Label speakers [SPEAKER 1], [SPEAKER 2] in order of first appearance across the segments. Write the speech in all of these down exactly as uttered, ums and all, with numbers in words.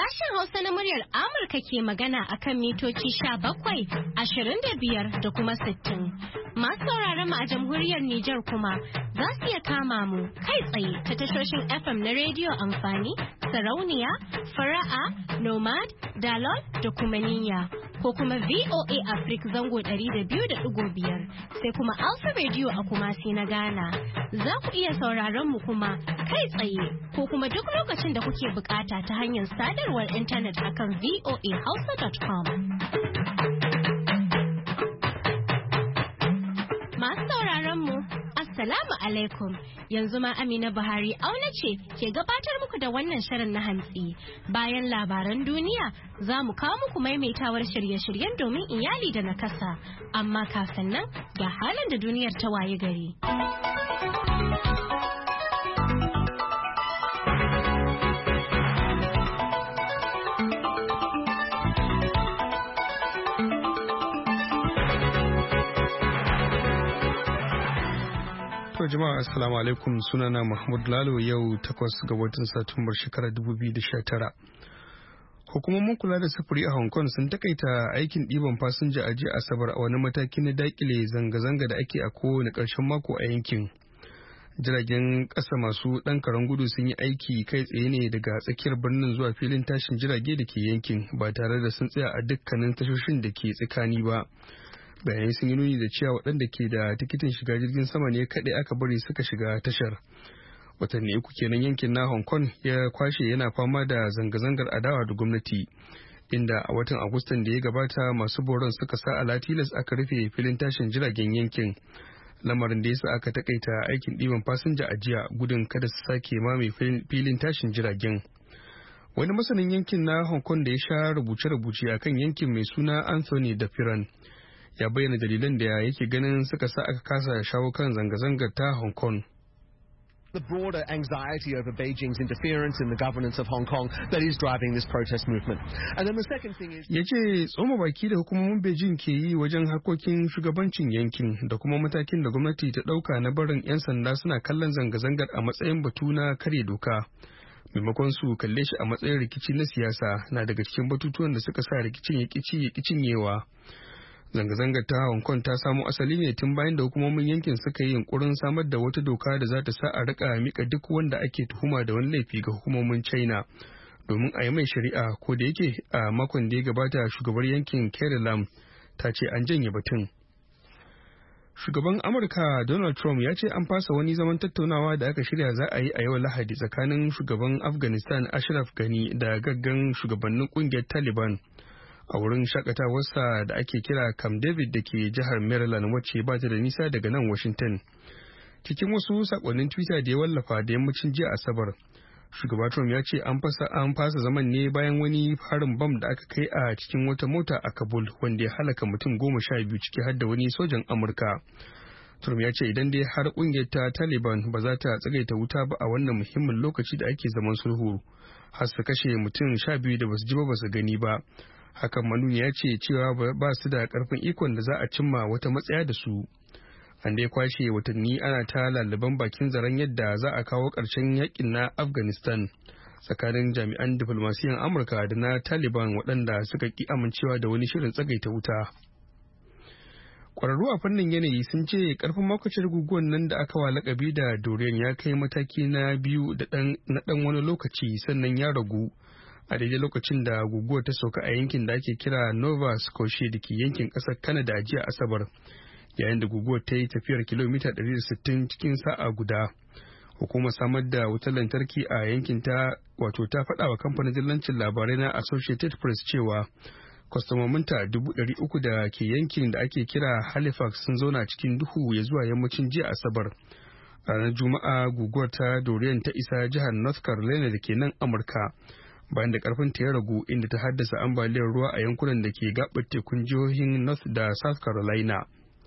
[SPEAKER 1] Sashen Hausa na muryar Amurka ke magana akan mitoci sha bakwai, ashirin da biyar da kuma sittin. Masu sauraron mu a jamhuriyar Nijar kuma za su iya kama mu kai tsaye ta tashoshin F M na rediyo amfani, sarauniya, fara'a, nomad, dalol da kuma niyya. Ko kuma V O A Africa zango ɗari da biyu da ɗigo biyar sai kuma Alpha Radio a Kumasi na Ghana. Za ku iya sauraron mu kuma kai tsaye ko kuma duk lokacin da kuke bukata ta hanyar sadarwar intanet akan v o a hausa dot com. Masu sauraron mu Assalamu alaikum. Yanzu ma Amina Buhari auna ce ke gabatar muku da wannan shirin na hantsi. Bayan labaran duniya za mu kawo muku maimaitawar shirye-shiryen domin iyali da nakasa. Amma kafin nan ga halin da duniyar ta waye gari.
[SPEAKER 2] To jama'a assalamu alaikum, sunana Mahmud Lalo. Yau takwas ga watan Satumbar shekarar dubu biyu da sha tara. Hukumomin kula da sufuri a Hong Kong sun takaita aikin ɗiban fasinja a jiya Asabar a wani mataki na dakile zanga-zanga da ake a kowane ƙarshen mako a yankin. Jiragen ƙasa masu ɗan karen gudu sun yi aiki kai tsaye ne daga tsakiyar birnin zuwa filin tashin jirage da ke yankin ba tare da sun tsaya a dukkanin tashoshin da ke tsakani ba. Bayanai sun yi nuni da cewa waɗanda ke da tikitin shiga jirgin sama ne kaɗai aka bari suka shiga tashar. Watanni uku kenan yankin na Hong Kong ya kwashe yana fama da zanga-zangar adawa da gwamnati, inda a watan Agustan da ya gabata masu boron suka sa ala tilas aka rufe filin tashin jiragen yankin, lamarin da yasa aka takaita aikin ɗiban fasinja a jiya gudun kada su sake mame filin tashin jiragen. Wani masanin yankin na Hong Kong da ya sha rubuce-rubuce akan yankin mai suna Anthony Dapiran ya bayyana dalilan da yake ganin suka sa aka kasa shawo kan zanga-zangar ta Hong Kong.
[SPEAKER 3] The broader anxiety over Beijing's interference in the governance of Hong Kong that is driving this protest movement. And then the second thing is
[SPEAKER 2] ya ce tsoma baki da hukumomin Beijing ke yi wajen harkokin shugabancin yankin da kuma matakin da gwamnati ta ɗauka na barin 'yan sanda suna kallon zanga-zangar a matsayin batu na kare doka, maimakon su kalle shi a matsayin rikici na siyasa, na daga cikin batutuwan da suka sa rikicin ya ƙici ya cinyewa. Zanga-zangar ta Hong Kong ta samo asali ne tun bayan da hukumomin yankin suka yi yunkurin samar da wata doka da za ta sa a rika mika duk wanda ake tuhuma da wani laifi ga hukumomin China domin a yi mai shari'a, ko da yake a makon da ya gabata shugabar yankin Carrie Lam ta ce an janye batun. Shugaban Amurka Donald Trump ya ce an fasa wani zaman tattaunawa da aka shirya za a yi a yau Lahadi tsakanin shugaban Afghanistan Ashraf Ghani da gaggan shugabannin kungiyar Taliban a wurin shakatawarsa da ake kira Camp David da ke jihar Maryland, wacce ba ta da nisa daga nan Washington. Cikin wasu sakonnin Twitter da ya wallafa da yammacin jiya Asabar, shugaba Trump ya ce an fasa an fasa zaman ne bayan wani harin bam da aka kai a cikin wata mota a Kabul wanda ya halaka mutum goma sha biyu ciki har da wani sojan Amurka. Trump ya ce idan dai har kungiyar ta Taliban ba za ta tsagaita wuta ba a wannan muhimmin lokaci da ake zaman sulhu, har su kashe mutum sha biyu da basu ji ba basu gani ba. Hakan manuni ya ce cewa ba su da karfin ikon da za a cimma wata matsaya da su. An dai kwashe watanni ana ta lalaban bakin zaren yadda za a kawo ƙarshen yakin na Afghanistan tsakanin jami'an diflomasiyan Amurka da na Taliban waɗanda suka ki amincewa da wani shirin tsagaita wuta. Ƙwararru a fannin yanayi sun ce ƙarfin makwacin guguwar nan da aka wa lakabi da Dorian ya kai mataki na biyu na ɗan wani lokaci sannan ya ragu a daidai lokacin da guguwar ta sauka a yankin da ake kira Nova Scotia da ke yankin ƙasar Canada a jiya Asabar, yayin da guguwar ta yi tafiyar kilomita ɗari da sittin cikin sa'a guda. Hukumar samar da wutar lantarki a yankin ta wato ta faɗa wa kamfanin dillancin labarai na Associated Press cewa kwastomominta dubu ɗari uku da ke yankin da ake kira Halifax sun zauna cikin duhu ya zuwa yammacin jiya Asabar. Ranar Juma'a guguwar ta Dorian ta isa jihar North Carolina da ke nan Amurka, bayan da karfin ta ya ragu, inda ta haddasa ambaliyar ruwa a yankunan da ke gabar tekun jihohin North da South Carolina.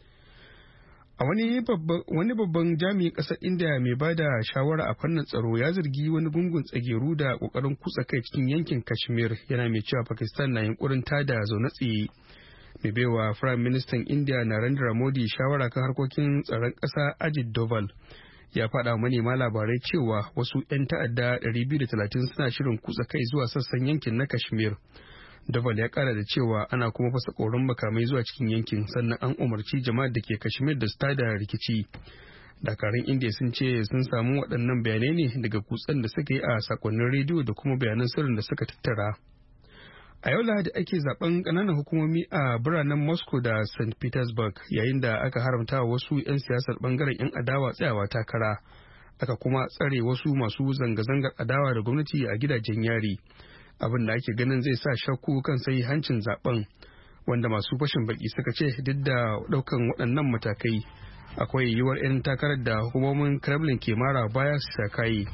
[SPEAKER 2] A wani babban jami'in ƙasar India mai ba da shawara a fannin tsaro ya zargi wani gungun tsageru da ƙoƙarin kutsa kai cikin yankin Kashmir, yana mai cewa Pakistan na yunkurin tada zaune tsaye. Mai baiwa Firayim Ministan India Narendra Modi shawara kan harkokin tsaron ƙasa Ajit Doval ya faɗa manema labarai cewa wasu 'yan ta'adda ɗari biyu da talatin suna shirin kutsa kai zuwa sassan yankin na Kashmir. Doval ya kara da cewa ana kuma fasa koron makamai zuwa cikin yankin, sannan an umarci jama'ar da ke Kashmir da su tada rikici. Dakarun Indiya sun ce sun samu waɗannan bayanai ne daga kutsen da suka yi a sakonnin rediyo da kuma bayanan sirrin da suka tattara. A yau Lahadi ake zaben ƙananan hukumomi a biranen Moscow da Saint Petersburg, yayin da aka haramta wasu 'yan siyasar bangaren 'yan adawa tsayawa takara. Aka kuma tsare wasu masu zanga-zangar adawa da gwamnati a gidajen yari. Abin da ake ganin zai sa shakku kan sai hancin zaben, wanda masu fashin baki suka ce duk da daukan waɗannan matakai akwai yiwuwar 'yan takarar da hukumomin Kremlin ke mara baya su sha kayi.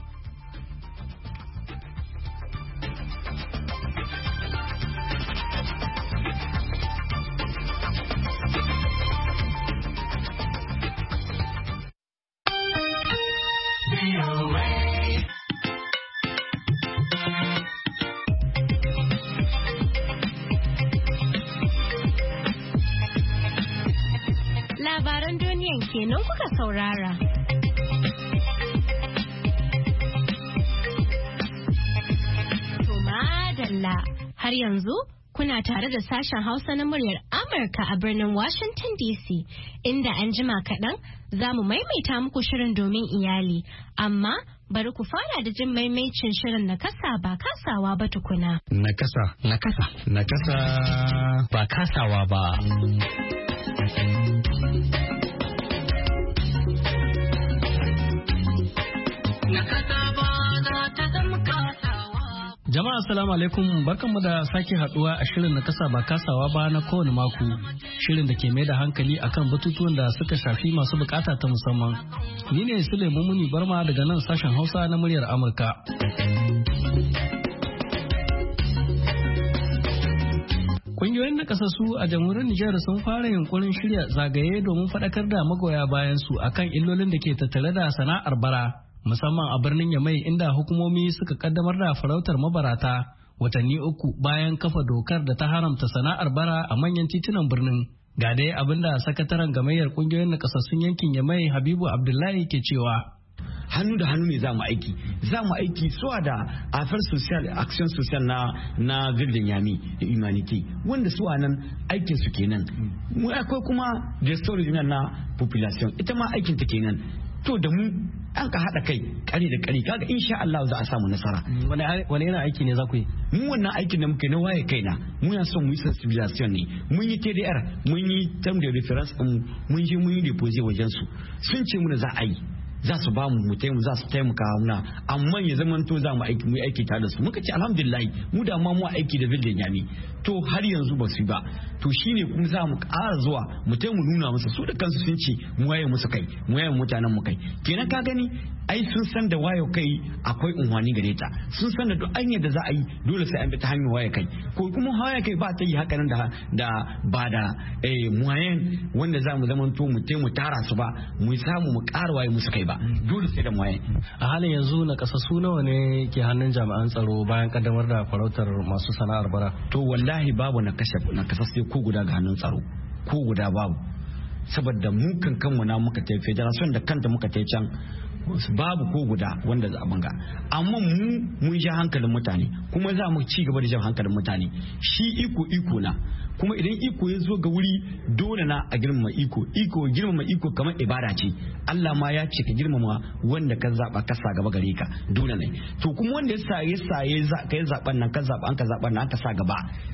[SPEAKER 1] Labaran duniyan kenan kuka saurara. To madalla, har yanzu kuna tare da sashen Hausa na muryar Amurka a birnin Washington D C, inda an jima kaɗan za mu maimaita muku shirin domin iyali, amma bari ku fara da jin maimaicin shirin na kasa ba kasawa ba tukuna.
[SPEAKER 4] Na kasa. Na kasa. Na kasa ba kasawa ba. Jama'a assalamu alaikum, barkanmu da sake haduwa a shirin na kasa ba kasawa ba na kowane mako, shirin da ke mai da hankali akan batutuwan da suka shafi masu bukata ta musamman. Ni ne Sule Mumuni Barma daga nan sashen Hausa na muryar Amurka. Kungiyoyin nakasassu a jamhuriyar Nijar sun fara yunkurin shirya zagaye domin faɗakar da magoya bayan su akan illolin da ke tattare da sana'ar bara, musamman a birnin Yamai inda hukumomi suka kaddamar da farautar mabarata watanni uku bayan kafa dokar da ta haramta sana'ar bara a manyan titunan birnin. Ga dai abinda sakataren gamayyar kungiyoyin nakasassun yankin Yamai Habibu Abdullahi ke cewa.
[SPEAKER 5] Hannu da hannu ne za mu aiki za mu aiki suwa da affaires social action social na na girdin yami da humanity wanda suwa nan aikin su kenan mu akwai kuma gestor na population ita ma aikin ta kenan to da mu an ka hada kai kare da kare kaga insha Allah za a samu nasara.
[SPEAKER 4] Wani wani irin aiki ne za ku yi?
[SPEAKER 5] Mu wannan aikin da muke na waye kaina mu ya son mu yi sensibilisation ne mun yi T D R mun yi term de reference mun je mun yi deposit wajen su sun ce mu za a yi za su ba mu mutai mu za su taimaka muna amma ya zaman to za mu aiki mu aiki tare da su muka ce alhamdulillah mu da ma mu aiki da bildin yami to har yanzu ba su ba to shine kuma za mu ƙara zuwa mutai mu nuna musu su da kansu sun ce mu waye musu kai mu waye mutanen mu kai kenan ka gani ai sun san da waye kai akwai unwani gare ta sun san da duk hanyar da za a yi dole sai an bi ta hanyar waye kai ko kuma waye kai ba ta yi haka nan da da ba da eh muayen wanda za mu zaman to mutai mu tara su ba mu samu mu ƙara waye musu kai ba dole sai da muayen.
[SPEAKER 4] A halin yanzu na kasasu nawa ne ke hannun jami'an tsaro bayan kaddamar da farautar masu sana'ar bara?
[SPEAKER 5] To wallahi babu na kashe na kasashe ko guda ga hannun tsaro ko guda babu saboda mu kan kanmu na muka tafi federation da kanta muka tafi can babu ko guda wanda za a banga amma mu mun ja hankalin mutane kuma za mu ci gaba da jan hankalin mutane shi iko iko na kuma idan iko ya zo ga wuri dole na a girmama iko iko girmama iko kamar ibada ce Allah ma ya ce ka girmama wanda ka zaba ka sa gaba gare ka dole ne to kuma wanda ya sa ya sa ya zaban nan ka zaba an ka zaban nan ka sa gaba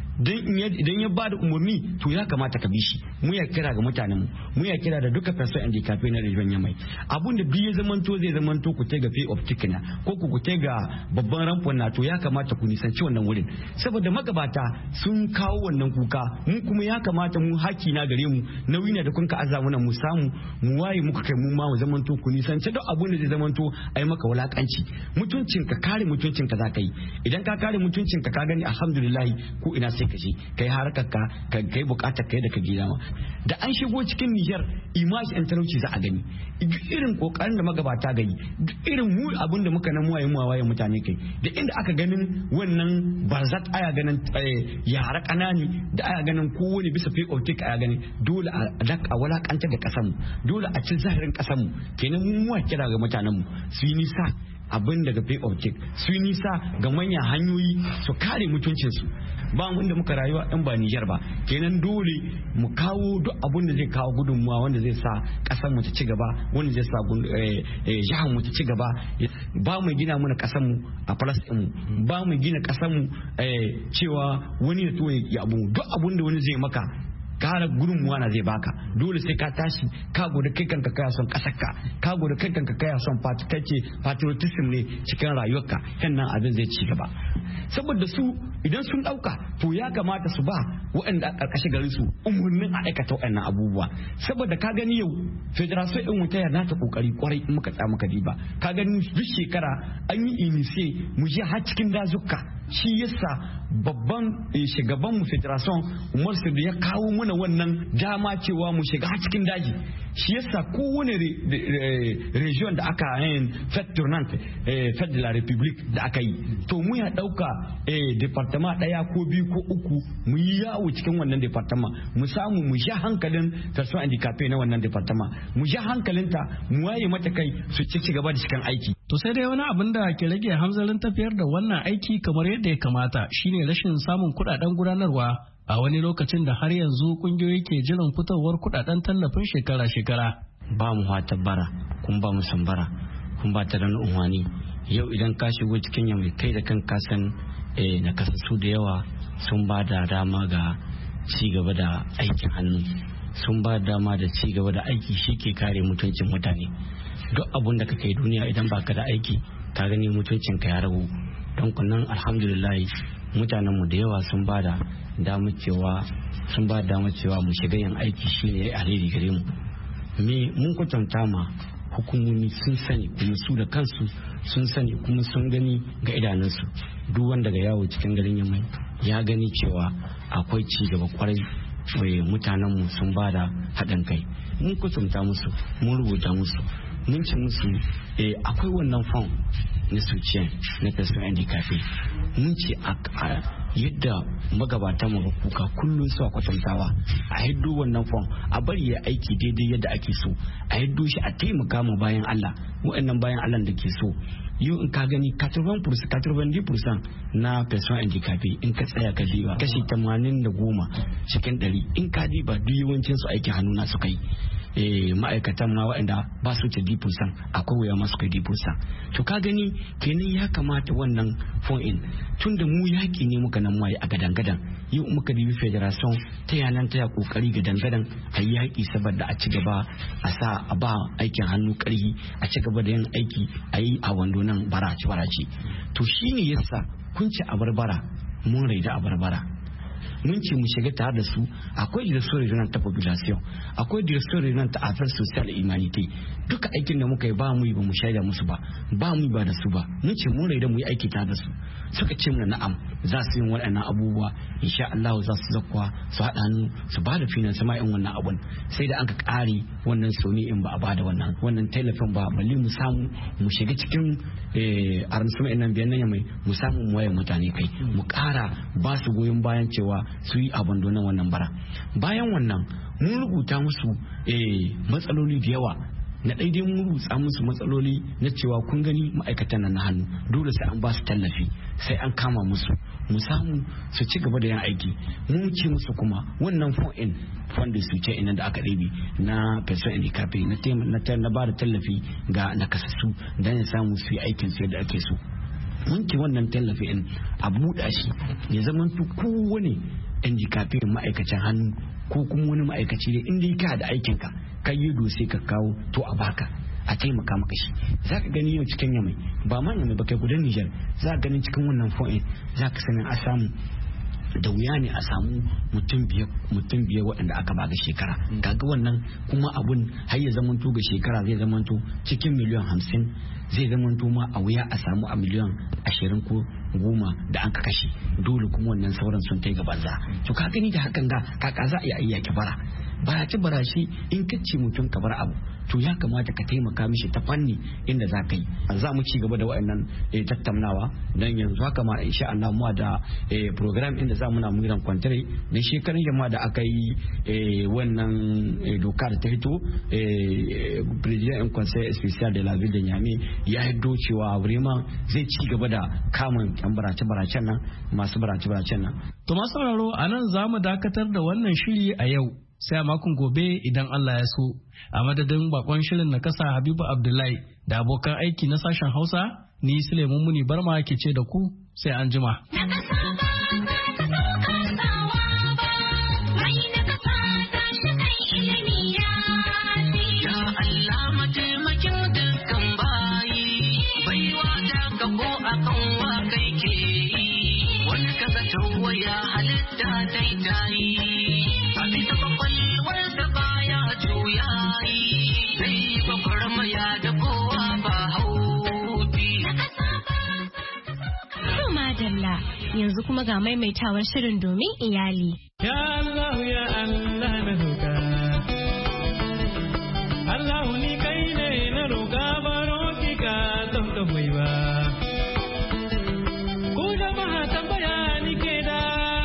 [SPEAKER 5] idan ya bada umarni to ya kamata ka bi shi mu ya kira ga mutanen mu mu ya kira da duka person and cafe na region Yamai abun da duk ya zamanto zai zamanto ku ta ga pay optic na ko ku ku ta ga babban rampon na to ya kamata ku nisanci wannan wurin saboda magabata sun kawo wannan kuka mu kuma ya kamata mu haki na gare mu nauyi ne da kun ka azamu na mu samu mu waye muka kai mu ma mu zamanto ku nisanci duk abun da zai zamanto ai maka wulakanci mutuncin ka kare mutuncin ka za ka yi idan ka kare mutuncin ka ka gani alhamdulillah ko ina sai sai ka je kai harkar ka kai bukatar kai da ka gida ma da an shigo cikin Niger image and talauci za a gani irin kokarin da magabata gani irin mu abin da muka nan waye mu waye mutane kai da inda aka ganin wannan barzat aya ganin yara kanani da aya ganin kowane bisa fake optic aya ganin dole a daka walakantar da kasan mu dole a ci zahirin kasan mu kenan mu wa kira ga mutanen mu su yi nisa abin daga pay object su yi nisa ga manyan hanyoyi su kare mutuncinsu ba wanda muka rayuwa ɗan ba Nijar ba kenan dole mu kawo duk abin da zai kawo gudunmuwa wanda zai sa ƙasar mu ta ci gaba wanda zai sa jihar mu ta ci gaba ba mu gina mana ƙasar mu a Palestine mu ba mu gina ƙasar mu cewa wani ya to ya abu duk abin da wani zai maka kara gudunmuwa na zai baka dole sai ka tashi ka gode kai kanka kaya son kasarka ka gode kai kanka kaya son patikace patriotism ne cikin rayuwarka kan nan abin zai ci gaba saboda su idan sun dauka to ya kamata su ba waɗanda a karkashin garin su umurnin a aikata waɗannan abubuwa saboda ka gani yau federation din wuta ya nata kokari kwarai in muka tsaya muka diba ka gani duk shekara an yi initiate mu je har cikin dazuka shi yasa babban shugaban mu federation Umar Sirri ya kawo mana wannan dama cewa mu shiga har cikin daji shi yasa kowane region da aka yin fête tournante fête de la République da aka yi to mu ya dauka departement daya ko biyu ko uku mu yi yawo cikin wannan departement mu samu mu sha hankalin person handicapé na wannan departement mu sha hankalinta mu waye mata kai su ci gaba da cikin aiki.
[SPEAKER 4] To sai dai wani abin da ke rage hamzarin tafiyar da wannan aiki kamar yadda ya kamata shine rashin samun kuɗaɗen gudanarwa a wani lokacin da har yanzu kungiyoyi ke jiran fitowar kuɗaɗen tallafin shekara-shekara.
[SPEAKER 5] Ba mu hata bara kun ba mu sambara kun ba ta da unwani yau idan ka shigo cikin yamai kai da kan kasan na kasassu da yawa sun ba da dama ga ci gaba da aikin hannu sun ba da dama da ci gaba da aiki shi ke kare mutuncin mutane duk abun da kake duniya idan baka da aiki ka gani mutuncin ka ya ragu don kunan alhamdulillah mutanenmu da yawa sun ba da damar cewa sun ba da damar cewa mu shiga yin aiki shine alheri gare mu me mun kwatanta ma hukumomi sun sani kuma su da kansu sun sani kuma sun gani ga idanunsu duk wanda ga yawo cikin garin yamai ya gani cewa akwai ci gaba kwarai mai mutanenmu sun ba da haɗin kai mun kwatanta musu mun rubuta musu mun ci musu akwai wannan fam na suciyan na person handicapé mun ce a yadda magabata mu kuka kullum su a kwatantawa a hiddo wannan fam a bari ya aiki daidai yadda ake so a hiddo shi a taimaka ma bayan Allah waɗannan bayan Allah da ke so yau in ka gani eighty percent na person handicapé in ka tsaya ka diba kashi tamanin da goma cikin ɗari in ka diba duk yawancin su aiki hannu na suka yi ma'aikatan ma waɗanda ba su ce dipusan akwai wuya masu kai dipusan to ka gani kenan ya kamata wannan phone in tun da mu yaƙi ne muka nan mai a gadan-gadan yau muka dibi federation ta yanan ta ya kokari gadan-gadan a yi yaƙi saboda a ci gaba a sa a ba aikin hannu ƙarfi a ci gaba da yin aiki a yi a wando nan barace-barace to shine yasa kun ci a barbara mun raida a barbara mun ce mu shiga tare da su akwai direction regional ta population akwai direction regional ta affaires social et humanité duka aikin da muka yi ba mu yi ba mu shaida musu ba ba mu yi ba da su ba mun ce mun raida mu yi aiki tare da su suka ce mana na'am za su yi waɗannan abubuwa insha Allah za su zakwa su haɗa hannu su ba da finance ma in wannan abun sai da an ka ƙare wannan soni in ba a ba da wannan wannan tallafin ba balle mu samu mu shiga cikin arnsu in nan biyan nan mai mu samu mu waye mutane kai mu ƙara ba su goyon bayan cewa su yi abandonan wannan bara bayan wannan mun rubuta musu matsaloli da yawa na daidai mun rubuta musu matsaloli na cewa kun gani ma'aikatan nan na hannu dole sai an ba su tallafi sai an kama musu mu samu su ci gaba da yin aiki mun ce musu kuma wannan fon fund su ce ina da aka ɗabi na person handicapé na na ba da tallafi ga nakasassu don ya samu su yi aikin su yadda ake so mun ce wannan tallafi in a buɗa shi ya zama kowane handicapé ma'aikacin hannu ko kuma wani ma'aikaci ne inda ka da aikinka ka yi dose ka kawo to a baka a taimaka maka shi za ka gani yau cikin yamai ba ma yamai ba kai gudan Nijar za ka gani cikin wannan fo'in za ka sanin a samu da wuya ne a samu mutum biyar mutum biyar waɗanda aka ba ga shekara kaga wannan kuma abun har ya zamanto ga shekara zai zamanto cikin miliyan hamsin zai zamanto ma a wuya a samu a miliyan ashirin ko goma da an ka kashe dole kuma wannan sauran sun kai ga banza to ka gani da hakan ga kaka za a iya iya kibara barace barashi in ka ce mutum ka bar abu to ya kamata ka taimaka mishi ta fanni inda za ka yi za mu ci gaba da waɗannan tattaunawa don yanzu haka ma insha Allah mu da program inda za mu na muran kwantare na shekarun jama'a da aka yi wannan doka da ta fito president in conseil spécial de la ville de Niamey ya hiddo cewa vraiment zai ci gaba da kamun yan barace baracen nan masu barace baracen nan
[SPEAKER 4] to masu sauraro anan za mu dakatar da wannan shiri a yau sai a makon gobe idan Allah ya so a madadin bakon shirin na kasa Habibu Abdullahi da abokan aiki na sashen Hausa ni Suleiman Muni Barma ke ce da ku sai an jima.
[SPEAKER 6] Ya halitta daidai abin da kwakwalwar da baya juyayi zai gwagwarmaya da kowa ba hauti.
[SPEAKER 1] Yau madalla yanzu kuma ga maimaitawar shirin domin iyali.
[SPEAKER 7] Ya Allah ya Allah na roƙa. Allah ni kai ne na roƙa baro ki ka don ka mai ba. Ku jama'a tambaya ni ke da.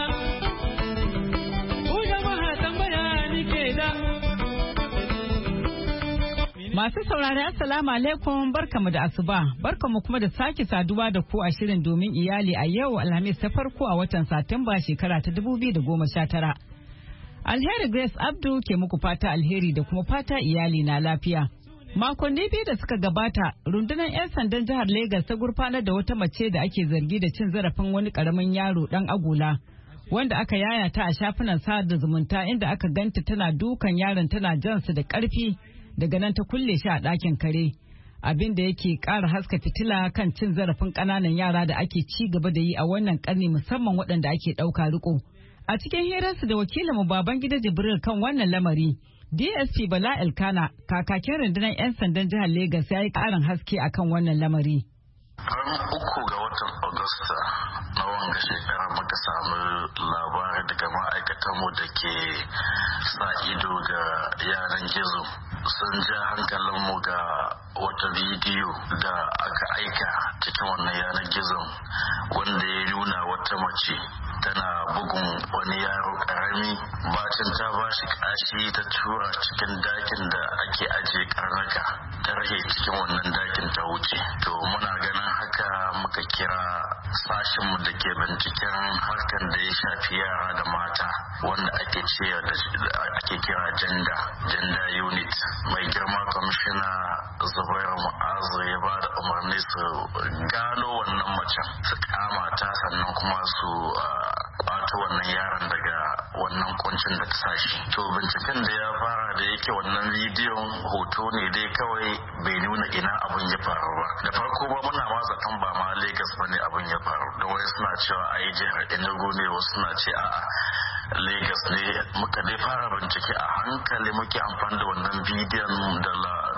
[SPEAKER 8] Masu saurari assalamu alaikum barkamu da asuba barkamu kuma da sake saduwa da ku a shirin domin iyali a yau Alhamis ta farko a watan Satumba shekara ta dubu biyu da goma sha tara. Alheri Grace Abdu ke muku fata alheri da kuma fata iyali na lafiya. Makonni biyu da suka gabata rundunar 'yan sandan jihar Legas ta gurfanar da wata mace da ake zargi da cin zarafin wani karamin yaro dan agola wanda aka yayata a shafinan sada zumunta inda aka ganta tana dukan yaron tana jansa da karfi daga nan ta kulle shi a ɗakin kare abin da yake ƙara haska fitila kan cin zarafin ƙananan yara da ake ci gaba da yi a wannan ƙarni musamman waɗanda ake ɗauka riko. A cikin hirarsu da wakilinmu Babangida Jibril kan wannan lamari, D S P Bala Elkana kakakin rundunar 'yan sandan jihar Legas ya yi ƙarin haske akan wannan lamari.
[SPEAKER 9] Ran uku ga watan Agusta na wanga shekara muka samu labari daga ma'aikatanmu da ke sa ido ga yaran gizo sun ja hankalinmu ga wata bidiyo da aka aika cikin wannan yanar gizon wanda ya nuna wata mace tana bugun wani yaro karami bacin ta ba shi kashi ta tura cikin dakin da ake ajiye karnaka ta rage cikin wannan dakin ta wuce. To muna ganin haka muka kira sashenmu da ke binciken harkar da ya shafi yara da mata wanda ake ce ake kira janda janda unit. Mai girma kwamishina Zubairu Mu'azu ya ba da umarni su gano wannan macen su kama ta sannan kuma su kwato wannan yaron daga wannan kuncin da ta sashi. To binciken da ya fara da yake wannan bidiyon hoto ne dai kawai bai nuna ina abin ya faru ba. Da farko ba muna ma zaton ba ma Lagos bane abin ya faru. Da wani suna cewa ai jihar Enugu ne, wasu suna ce a'a Lagos ne. Muka dai fara bincike a hankali muke amfani da wannan bidiyon da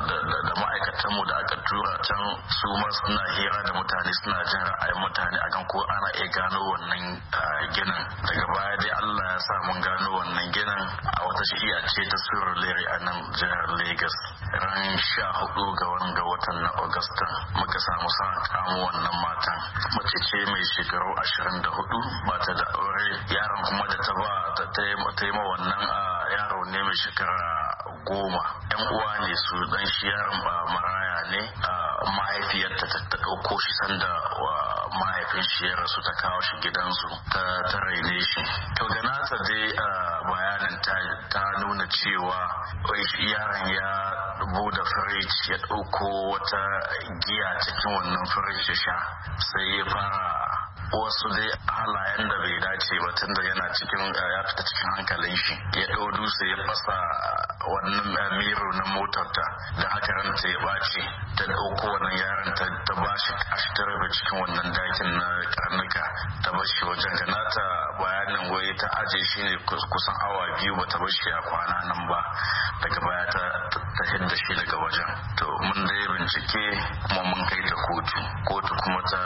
[SPEAKER 9] da ma'aikatanmu da aka tura can su ma suna hira da mutane suna jin ra'ayin mutane akan ko ana iya gano wannan ginin. Daga baya dai Allah ya sa mun gano wannan ginin a wata shiya ce ta Surulere a nan jihar Lagos. Ran sha hudu ga wanga watan na Agusta muka samu sa kamo wannan matan. Mace ce mai shekaru ashirin da hudu ba ta da aure. Yaron kuma da ta ba ta yi ma wannan yaro ne mai shekara goma. Yan uwa ne su dan shi yaron ba maraya ne. Mahaifiyarta ta ɗauko shi sanda mahaifin shi ya rasu ta kawo shi gidansu ta ta raine shi. To ga nata dai bayanin ta nuna cewa wai shi yaron ya bude firij ya ɗauko wata giya cikin wannan firij ya sha sai ya fara wasu dai halayen da bai dace ba tunda yana cikin ya fita cikin hankalin shi ya ɗau dutse ya fasa wannan miro na motar ta da haka ranta ya ɓaci ta ta ɗauko wannan yaron ta ta bashi ta rabe cikin wannan dakin na karnuka ta bashi wajen da nata bayanin wai ta aje shi ne kusan awa biyu bata bashi a kwana nan ba daga baya ta ta hidda shi daga wajen. To mun dai bincike kuma mun kai ta kotu kotu kuma ta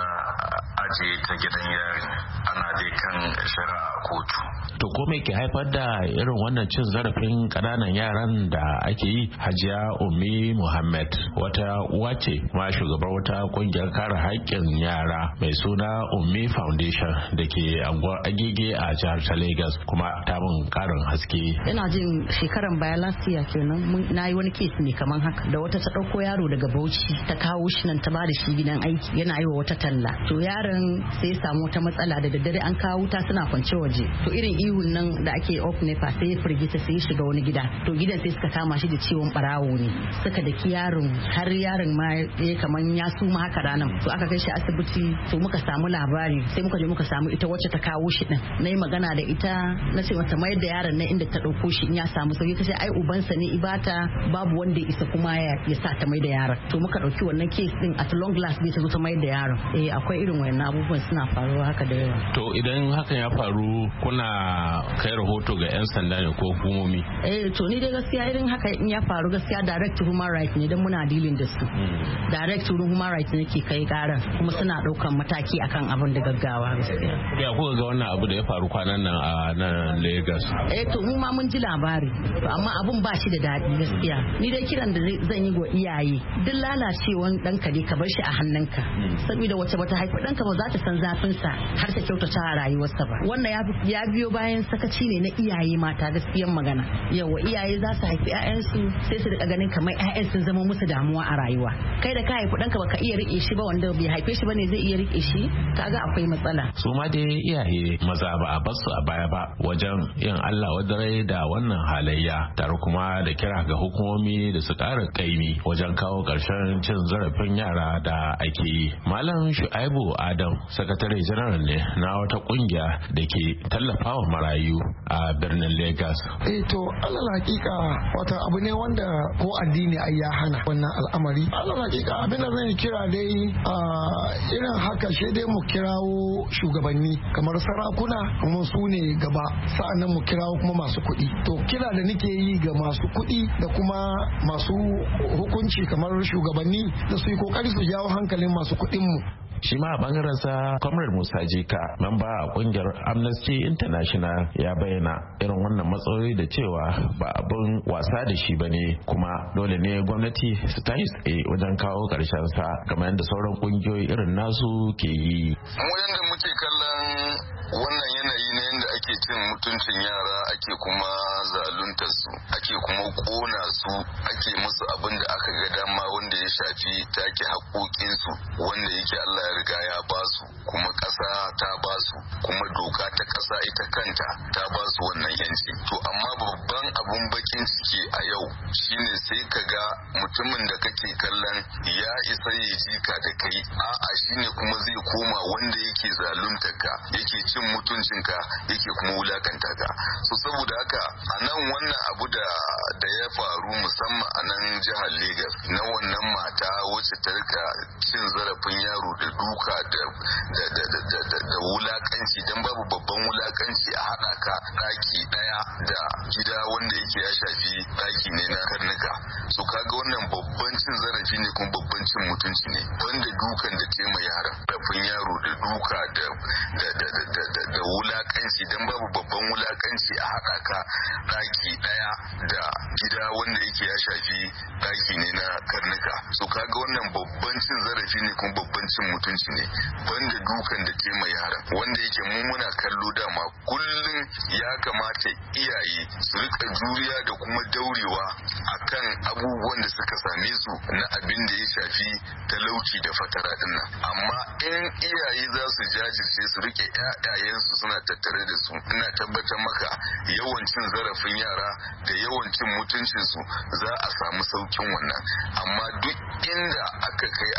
[SPEAKER 9] aje ta gidan yari ana dai kan shari'a kotu.
[SPEAKER 10] To ko me ke haifar da irin wannan cin zarafin ƙananan yaran da ake yi? Hajiya Ummi Muhammad wata uwa ce ma shugabar wata kungiyar kare haƙƙin yara mai suna Ummi Foundation da ke anguwar Agege a jihar ta Lagos kuma ta mun karin haske.
[SPEAKER 11] Ina jin shekaran baya last year kenan na yi wani case ne kaman haka da wata ta ɗauko yaro daga Bauchi ta kawo shi nan ta bada shi gidan aiki yana yi wa wata talla. To yaron sai ya samu wata matsala da daddare an kawo wuta suna kwance waje. To irin ihun nan da ake off nepa sai ya firgita sai ya shiga wani gida. To gidan sai suka kama shi da ciwon barawo ne. Suka daki yaron har yaron ma ya kaman ya suma haka ranan. To aka kai shi asibiti to muka samu labari sai muka je muka samu ita wacce ta kawo shi din. Na yi magana da ita na ce mata mayar da yaron nan inda ta ɗauko shi in ya samu sauki ta ce ai ubansa ne ibata babu wanda ya isa kuma ya sa ta mai da yaron. To muka ɗauki wannan case din at long last ne ta zo ta mai da yaron. Eh akwai irin wannan abubuwan suna faruwa haka da yawa.
[SPEAKER 10] To idan hakan ya faru kuna kai rahoto ga 'yan sanda ne ko hukumomi?
[SPEAKER 11] Eh to ni dai gaskiya irin haka in ya faru gaskiya direct to human rights ne dan muna dealing da su. Direct to human rights ne ke kai karan kuma suna daukan mataki akan abin da gaggawa gaskiya.
[SPEAKER 10] Ya kuka ga wannan abu da ya faru kwanan nan a nan Lagos?
[SPEAKER 11] Eh to mu ma mun ji labari amma abun ba shi da daɗi gaskiya. Ni dai kiran da zan yi ga iyaye duk lalacewan ɗanka dai ka bar shi a hannunka saboda wace bata haifi ɗanka ba za ta san zafin sa har ta kyautata a rayuwarsa ba. Wannan ya biyo bayan sakaci ne na iyaye mata gaskiyan magana. Yawa iyaye za su haifi 'ya'yansu sai su rika ganin kamar 'ya'yan sun zama musu damuwa a rayuwa. Kai da ka haifi ɗanka baka iya rike shi ba wanda bai haife shi bane zai iya rike shi kaga akwai matsala.
[SPEAKER 10] Su ma dai iyaye maza ba a basu a baya ba wajen yin Allah wadare da wannan halayya tare kuma da kira ga hukumomi da su ƙara kaimi wajen kawo ƙarshen cin zarafin yara da ake yi. Malam Shu'aibu Adam sakatare janar ne na wata kungiya da ke tallafawa marayu a birnin Lagos.
[SPEAKER 12] Eh to alal hakika wata abu ne wanda ko addini ai ya hana wannan al'amari. Alal hakika abin da zan kira dai irin haka shi dai mu kirawo shugabanni kamar sarakuna kuma su ne gaba sa'annan mu kirawo kuma masu kuɗi. To kira da nake yi ga masu kuɗi da kuma masu hukunci kamar shugabanni da su yi kokari su jawo hankalin masu kuɗin mu.
[SPEAKER 10] Shi ma a bangaren sa Comrade Musa Jika mamba a kungiyar Amnesty International ya bayyana irin wannan matsaloli da cewa ba abin wasa da shi bane kuma dole ne gwamnati su tashi tsaye wajen kawo karshen sa kamar yadda sauran kungiyoyi irin nasu ke yi.
[SPEAKER 9] Mu yanda muke kallon wannan yanayi ne yanda ake cin mutuncin yara ake kuma zaluntar su ake kuma kona su ake musu abin da aka ga dama wanda ya shafi take haƙoƙin su wanda yake Allah ya riga ya basu kuma ƙasa ta basu kuma doka ta ƙasa ita kanta ta basu wannan yanci. To amma babban abun bakin ciki a yau shine sai ka ga mutumin da kake kallon ya isa ya jika da kai a'a shine kuma zai koma wanda yake zalunta ka yake cin mutuncinka yake kuma wulakanta ka. So saboda haka a nan wannan abu da da ya faru musamman a nan jihar Lagos na wannan mata wacce ta rika cin zarafin yaro da duka da da da da da, da wulakanci dan babu babban wulakanci a haɗa ka ɗaki ɗaya da gida wanda yake ya shafi ɗaki ne na karnuka. So kaga wannan babban cin zarafi ne kuma babban cin mutunci ne wanda dukan da tema yara rafin yaro da duka da da da da da, da wulakanci dan babu babban wulakanci a haɗa ka ɗaki ɗaya da gida wanda yake ya shafi ɗaki ne na karnuka. So kaga wannan babban cin zarafi ne kuma babban cin mutunci ne banda dukan da tema yara wanda yake mu muna kallo dama kullum ya kamata iyaye su rika juriya da kuma daurewa akan abubuwan da suka same su na abin da ya shafi talauci da fatara dinnan. Amma in iyaye za su jajirce su rike ƴaƴayensu suna tattare da su ina tabbatar maka yawan cin zarafin yara da yawan cin mutuncinsu za a samu saukin wannan. Amma duk inda aka kai aka kawo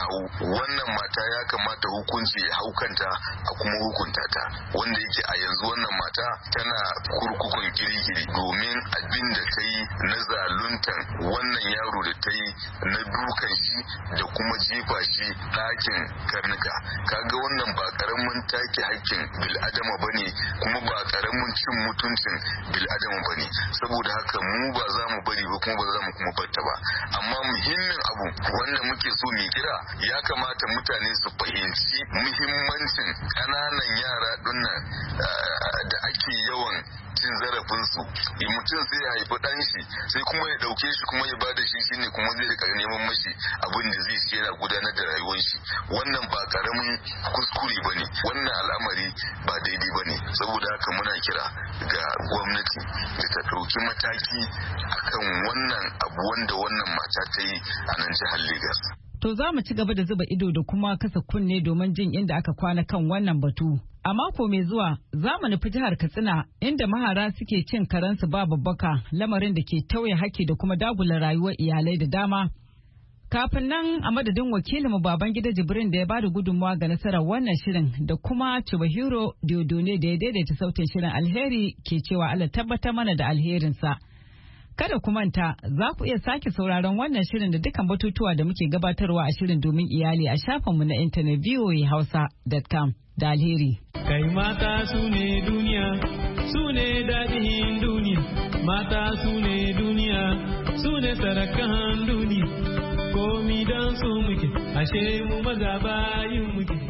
[SPEAKER 9] hau wannan mata ya kamata hukunci ya hau kanta a kuma hukunta ta, wanda yake a yanzu wannan mata tana kurkukun kirikiri domin abin da ta yi na zaluntan wannan yaro da ta yi na dukan shi da kuma jefa shi ɗakin karnuka. Kaga wannan ba karamin take hakkin bil'adama bane, kuma ba karamin cin mutuncin bil'adama bane. Saboda haka mu ba za mu bari ba, kuma ba za mu kuma barta ba. Amma muhimmin abu wanda muke so mu kira, ya kamata mutane su fahimci muhimmancin ƙananan yara dinnan da ake yawan cin zarafinsu. Mutum sai ya haifi ɗan shi sai kuma ya ɗauke shi kuma ya bada shi shine kuma zai rika neman mashi abin da zai ci yana gudanar da rayuwar shi. Wannan ba karamin kuskure bane, wannan al'amari ba daidai bane. Saboda haka muna kira ga gwamnati da ta ɗauki mataki akan wannan abu wanda wannan mata ta yi a nan jihar Legas.
[SPEAKER 8] To za mu ci gaba da zuba ido da kuma kasa kunne domin jin inda aka kwana kan wannan batu. A mako mai zuwa za mu nufi jihar Katsina inda mahara suke cin karensu ba babbaka, lamarin da ke tauye haƙƙi da kuma dagula rayuwar iyalai da dama. Kafin nan a madadin wakilin Babangida Jibrin da ya bada gudunmawa ga nasarar wannan shirin da kuma Chubahiro Diodone da ya daidaita sautin shirin, alheri ke cewa Allah tabbatar mana da alherinsa. Kada ku manta, za ku iya sake sauraron wannan shirin da dukkan batutuwa da muke gabatarwa a shirin domin iyali a shafinmu na intanet v o a hausa dot com da alheri.
[SPEAKER 7] Kai mata su ne duniya, su ne daɗin duniya, mata su ne duniya, su ne sarakan duniya, komi don su muke, ashe mu maza bayin muke,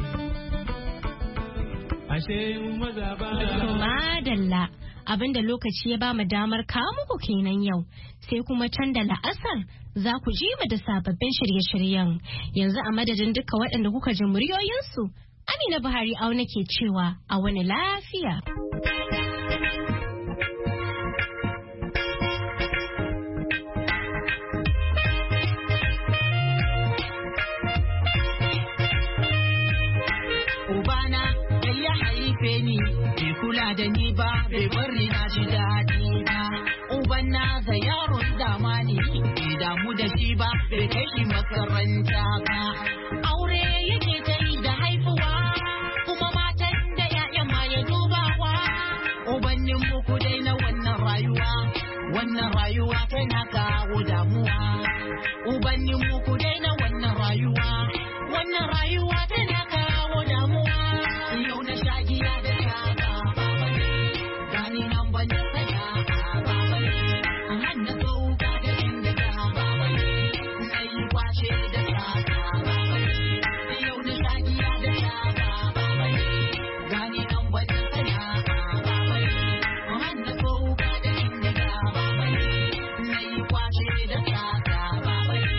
[SPEAKER 7] ashe mu maza bayin.
[SPEAKER 1] Madalla. Abinda lokaci ya ba mu damar kawo muku kenan yau, sai kuma can da la'asar za ku ji mu da sababbin shirye-shiryen. Yanzu a madadin duka waɗanda kuka ji muryoyinsu, Amina Buhari auna ke cewa a wani lafiya.
[SPEAKER 6] Ubana da ya haife ni bai kula da ni ba, bai bari na ji daɗi ba. Uban na za yaron zamani bai damu da shi ba, bai kai shi makaranta ba. Aure yake ta yi da haifuwa, kuma matan da ƴaƴan ma ya dubawa. Ubannin muku dai na wannan rayuwa, wannan rayuwa tana kawo damuwa. Ubannin muku dai na wannan rayuwa, wannan rayuwa tana kawo damuwa. Yau na shagiya da shaka baba ne, gani nan ban da saya baba ne, hannu sauka da inda ta baba ne, na yi kwace da shaka baba ne. Yau na shagiya da shaka baba ne, gani nan ban da saya baba ne, hannu sauka da inda ta baba ne, na yi kwace da shaka baba ne.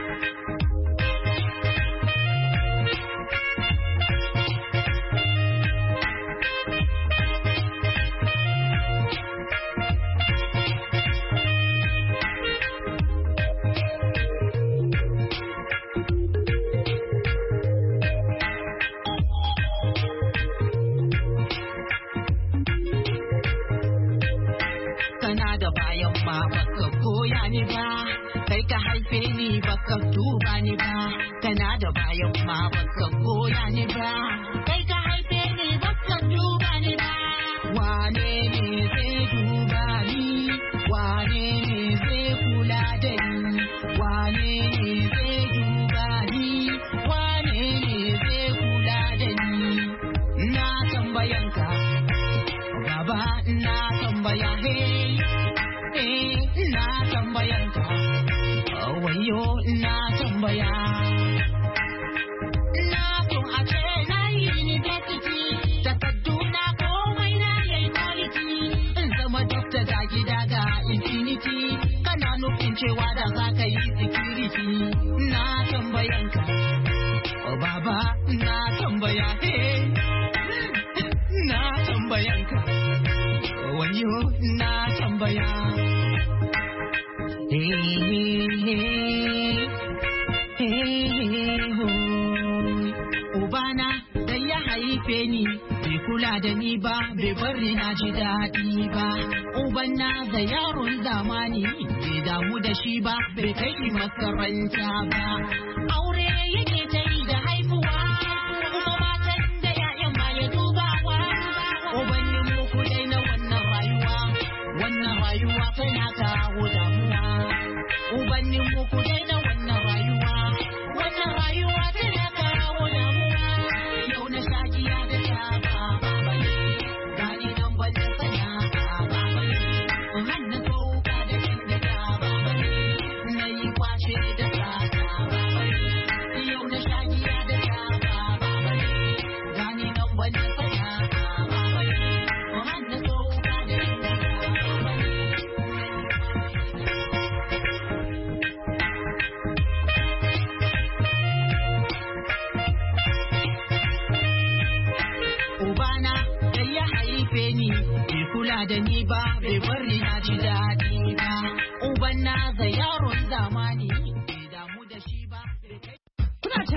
[SPEAKER 6] Kana da bayan ma baka koya ni ba, kai ka haife ni baka duba ni ba. Kana da bayan ma baka koya ni ba, kai ka haife ni baka duba ni ba. Wane ne zai duba ni, wane ne zai kula da ni, wane ne zai duba ni, wane ne zai kula da ni. Na tambayanka baba, na tambaya hey, hey, na tambayanka wayo, na tambaya. Na so a ce na yi university, takardu na komai na yayi quality, in zama doctor ga gida ga infinity, kana nufin cewa da za ka yi security. Na tambayanka baba, na tambaya hey, na tambayanka wayo, na tambaya. Hey, hey, hey, hey, Ubana da ya haife ni bai kula da ni ba, bai bari na ji daɗi ba. Uban na da yaron zamani bai damu da shi ba, bai kai shi makaranta ba. Aure yake ta yi kula da ni ba bai bari na ji daɗi ba uban na za yaron zama